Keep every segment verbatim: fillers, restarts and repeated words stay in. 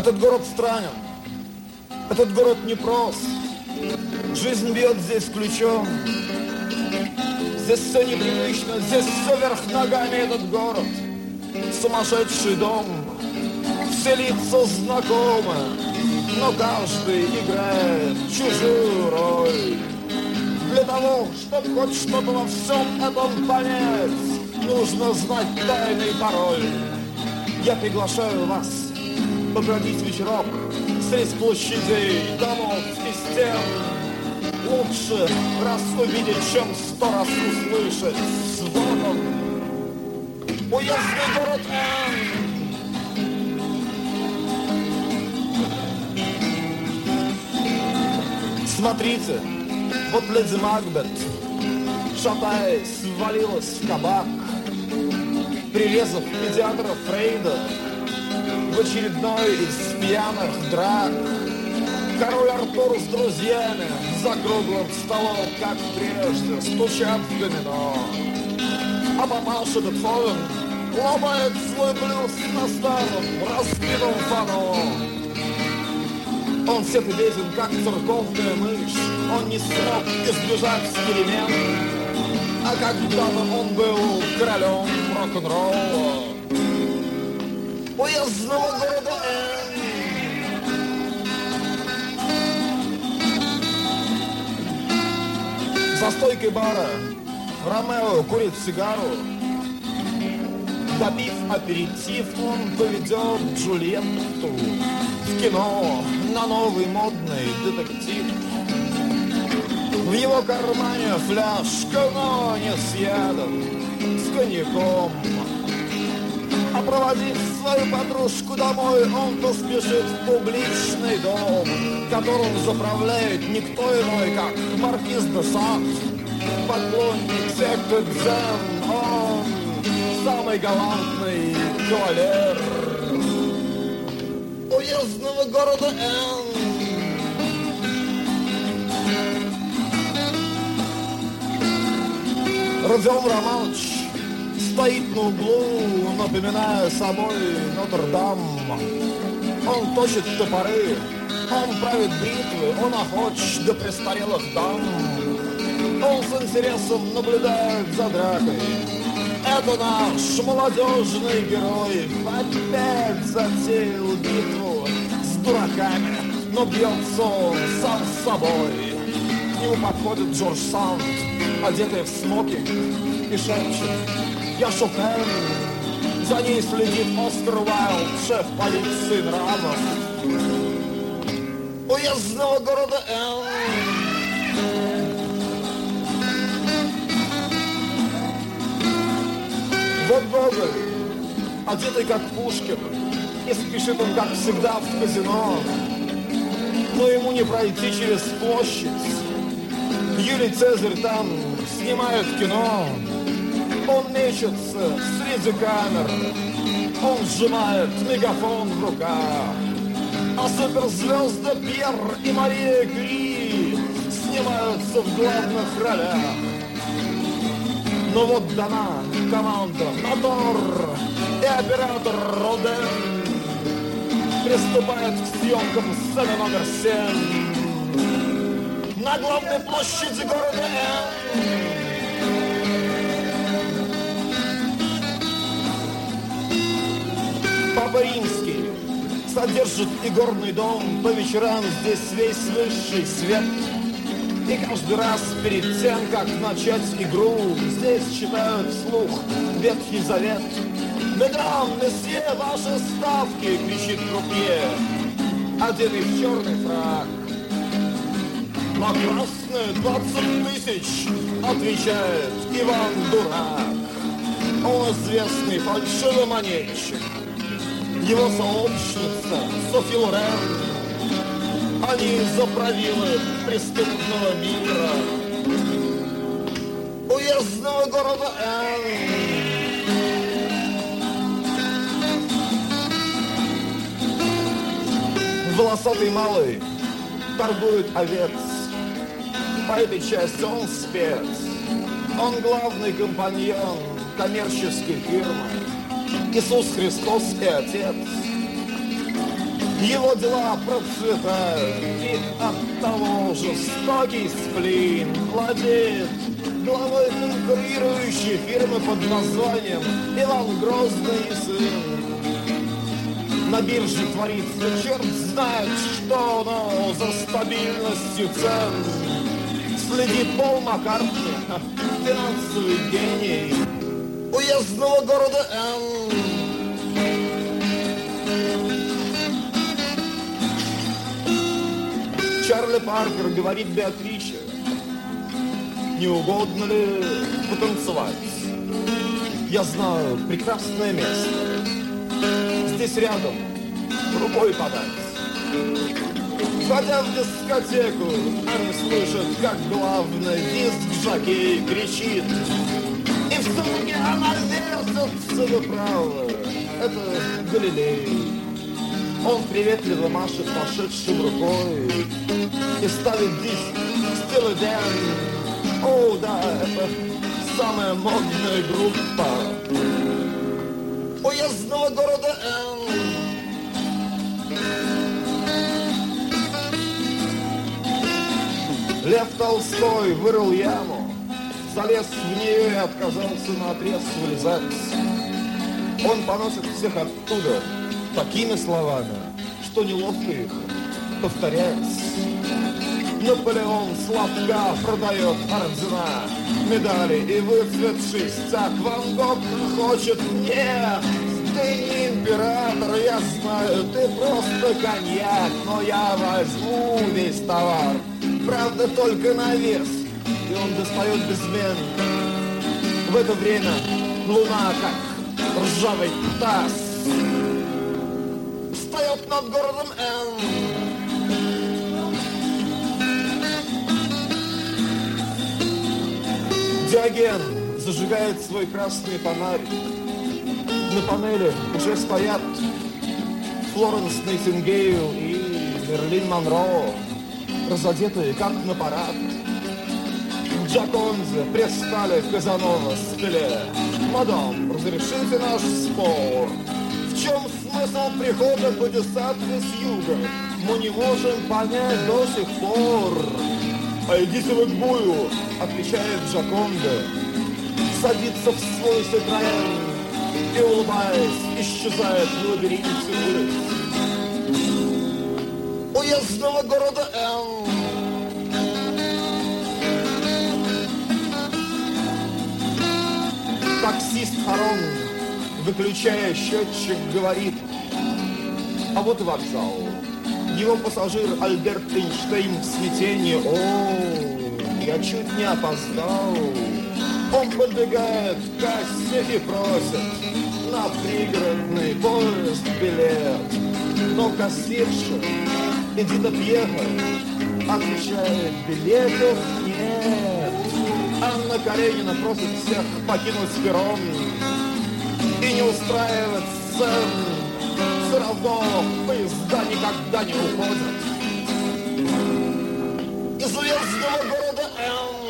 Этот город странен, этот город непрост. Жизнь бьет здесь ключом. Здесь все непривычно, здесь все вверх ногами этот город. Сумасшедший дом, все лица знакомы, но каждый играет чужую роль. Для того, чтобы хоть что-то во всем этом понять, нужно знать тайный пароль. Я приглашаю вас побродить вечерок среди площадей, домов и стен. Лучше раз увидеть, чем сто раз услышать звоном. Уездный город Н. Смотрите, вот леди Макбет, шатаясь, свалилась в кабак, прирезав педиатра Фрейда в очередной из пьяных драк. Король Артур с друзьями за круглым столом, как прежде, стучат в домино. А папаша Бетховен ломает свой блюз на старом разбитом фано. Он сет и беден, как церковная мышь. Он не смог избежать перемен, а когда-то он был королем рок-н-ролла уездного города Н. За стойкой бара Ромео курит сигару. Допив аперитив, он поведет Джульетту в кино на новый модный детектив. В его кармане фляжка, но не с ядом, с коньяком. А проводив свою подружку домой, он поспешит в публичный дом, которым заправляет никто иной, как маркиз де Сад, поклонник секты дзен. Он самый галантный кавалер уездного города Н. Родион Романович стоит на углу, напоминая собой Нотр-Дам. Он точит топоры, он правит бритвы, он охоч до престарелых дам. Он с интересом наблюдает за дракой. Это наш молодежный герой опять затеял битву с дураками, но бьется он сам с собой. К нему подходит Джордж Санд, одетый в смокинг, и шепчет: «Я Шопен». За ней следит Оскар Уайлд, шеф полиции нравов уездного города Н. Вот Гоголь, одетый как Пушкин, и спешит он, как всегда, в казино. Но ему не пройти через площадь. Юлий Цезарь там снимает кино. Он мечется среди камер, он сжимает мегафон в руках. А суперзвезды Пьер и Мария Кюри снимаются в главных ролях. Но вот дана команда «Мотор», и оператор Роден приступает к съемкам сцены номер семь на главной площади города Н. Папа Римский содержит игорный дом, по вечерам здесь весь высший свет. И каждый раз перед тем, как начать игру, здесь читают вслух Ветхий Завет. «Медам, месье, ваши ставки!» — кричит крупье, одетый в черный фрак. «На красные двадцать тысяч!» — отвечает Иван Дурак. Он известный фальшивомонетчик. Его сообщница Софи Лорен. Они заправилы преступного мира уездного города Н. Волосатый малый торгует овец. По этой части он спец. Он главный компаньон коммерческой фирмы. Иисус Христос и Отец. Его дела процветают, и от того жестокий сплин владеет главой конкурирующей фирмы под названием Иван Грозный и сын. На бирже творится черт знает что, но за стабильностью цен следит Пол Маккартни, финансовый гений уездного города Н. Чарли Паркер говорит Беатриче: не угодно ли потанцевать? Я знаю прекрасное место. Здесь рядом, рукой подать. Входя в дискотеку, они слышат, как главный диск-жокей кричит. И все-таки она вертится направо. Это Галилей. Он приветливо машет пошедшим рукой и ставит диск Still Dan. О, да, это самая модная группа уездного города Н. Лев Толстой вырыл яму, залез в нее и отказался наотрез вылезать. Он поносит всех оттуда такими словами, что неловко их повторять. Наполеон сладко продает ордена, медали и выцветший стяг. Ван Гог хочет мне. Ты не император, я знаю, ты просто коньяк, но я возьму весь товар, правда только на вес. И он достает безмен. В это время луна, как ржавый таз, встает над городом Н. Диоген зажигает свой красный фонарь. На панели уже стоят Флоренс Найтингейл и Мерлин Монро, разодетые как на парад. Джаконзе пристали Казанова с Пеле. Мадам, разрешите наш спор. В чем смысл прихода бодисаттвы с юга? Мы не можем понять до сих пор. А идите вы к бую, отвечает Джаконде. Садится в свой Ситроен и, улыбаясь, исчезает в лабиринте улиц уездного города Н. Таксист Харон, выключая счетчик, говорит: а вот и вокзал. Его пассажир Альберт Эйнштейн в смятении: о, я чуть не опоздал. Он подбегает к кассе и просит на пригородный поезд билет. Но кассирша Эдита Пьеха отвечает: билетов нет. Анна Каренина просит всех покинуть перрон и не устраивать сцен. Все равно поезда никогда не уходят из уездного города Н.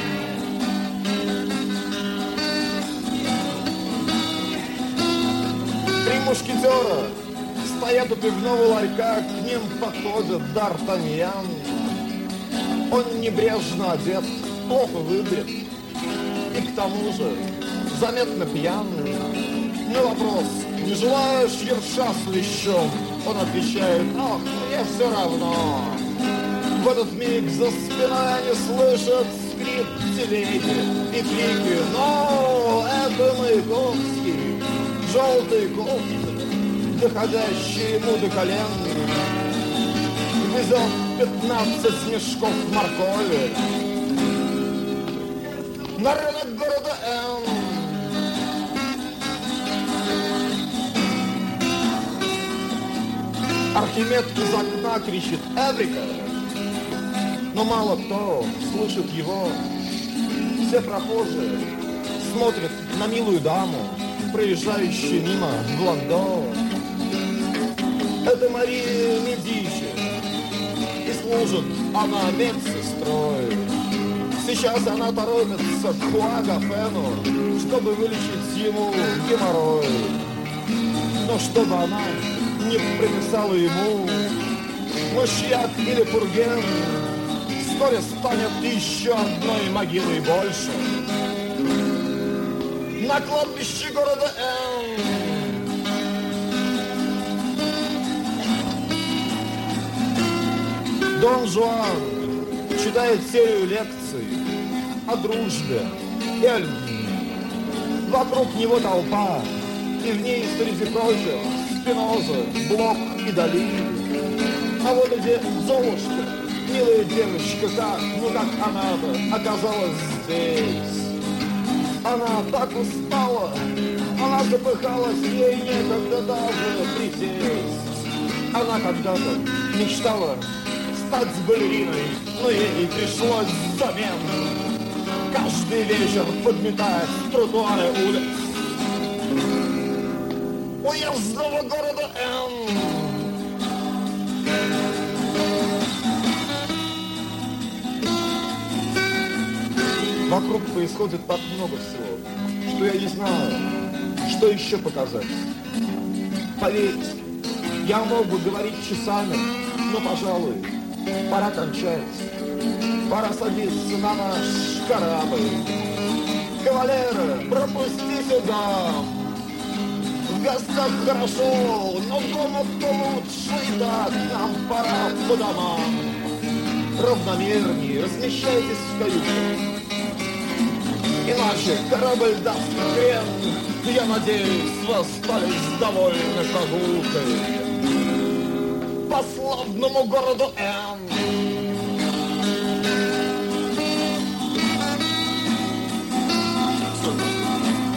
Три мушкетера стоят у пивного ларька, к ним подходит Д'Артаньян. Он небрежно одет, плохо выбрит и к тому же заметно пьян. На вопрос: не желаешь ерша с лещом? Он отвечает: ах, мне все равно. В этот миг за спиной они слышат скрип телеги и крики: но это Маяковский, желтые кофты, доходящие ему до колен, везет пятнадцать мешков моркови на рынок города Н. Архимед из окна кричит: «Эврика!» Но мало кто слышит его. Все прохожие смотрят на милую даму, проезжающую мимо в ландо. Это Мария Медичи, и служит она медсестрой. Сейчас она торопится к Хуагафену, чтобы вылечить ему геморрой. Но чтобы она не приписала ему. Мышьяк или пурген вскоре станет еще одной могилой больше. На кладбище города Н Дон Жуан читает серию лекций о дружбе и о любви. Вокруг него толпа, и в ней среди прочих Спиноза, Блок и Дали. А вот эти Золушка, милая девочка, как, ну как она-то оказалась здесь. Она так устала, она запыхалась, ей некогда даже присесть. Она когда-то мечтала стать балериной, но ей пришлось взамен каждый вечер подметать тротуары улиц уездного города Н. Вокруг происходит так много всего, что я не знаю, что еще показать. Поверьте, я мог бы говорить часами, но, пожалуй, пора кончать. Пора садиться на наш корабль. Кавалеры, пропустите дам. В гостях хорошо, но дома-то лучше, и так нам пора по домам. Равномернее размещайтесь в каютах. Иначе корабль даст крен. Я надеюсь, вы остались довольны прогулкой по славному городу Н.